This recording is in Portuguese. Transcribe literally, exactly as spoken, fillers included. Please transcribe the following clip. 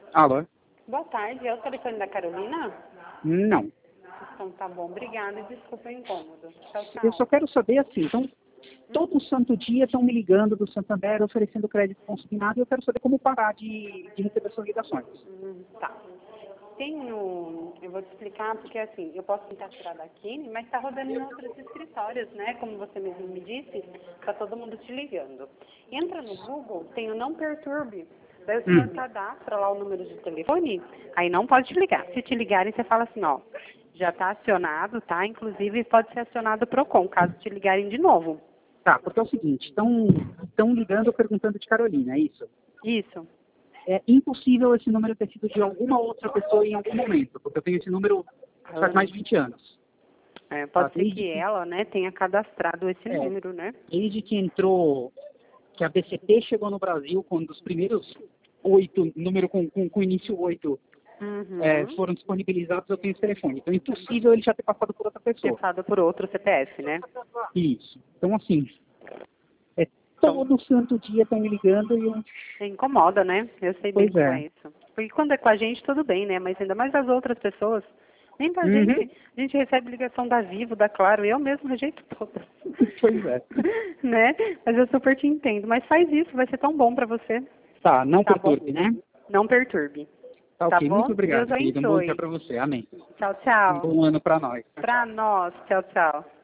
Alô? Boa tarde, é o telefone da Carolina? Não. Então tá bom, obrigada e desculpa o incômodo. Tchau, tchau. Eu só quero saber assim, então, todo santo dia estão me ligando do Santander oferecendo crédito consignado e eu quero saber como parar de, de receber suas ligações. Hum, tá. Tenho, eu vou te explicar, porque assim, eu posso tentar tirar daqui, mas tá rodando em outros escritórios, né? Como você mesmo me disse, tá todo mundo te ligando. Entra no Google, tem o Não Perturbe. Daí o senhor Hum. cadastra lá o número de telefone, aí não pode te ligar. Se te ligarem, você fala assim, ó, já está acionado, tá? Inclusive pode ser acionado o PROCON, caso te ligarem de novo. Tá, porque é o seguinte, estão ligando perguntando de Carolina, é isso? Isso. É impossível esse número ter sido de alguma outra pessoa em algum momento, porque eu tenho esse número faz mais de vinte anos. É, pode Tá, ser desde que ela, né, tenha cadastrado esse É. número, né? Desde que entrou, que a B C P chegou no Brasil, quando os primeiros oito, número com, com, com início oito, Uhum. é, foram disponibilizados, eu tenho esse telefone. Então é impossível ele já ter passado por outra pessoa. Passado por outro C P F, né? Isso. Então, assim, é, todo santo dia estão me ligando e eu... Incomoda, né? Eu sei bem Pois como é. é isso. Porque quando é com a gente, tudo bem, né? Mas ainda mais das outras pessoas. Nem da Uhum. gente. A gente recebe ligação da Vivo, da Claro. Eu mesmo rejeito todas. Pois é. Né? Mas eu super te entendo. Mas faz isso, vai ser tão bom pra você. Tá, não Tá bom? perturbe, né? Não perturbe. Tá, Tá ok. bom? Muito obrigado, Deus querido. Um bom dia abençoe. pra você. Amém. Tchau, Um tchau. bom ano pra nós. Pra nós. Tchau, tchau.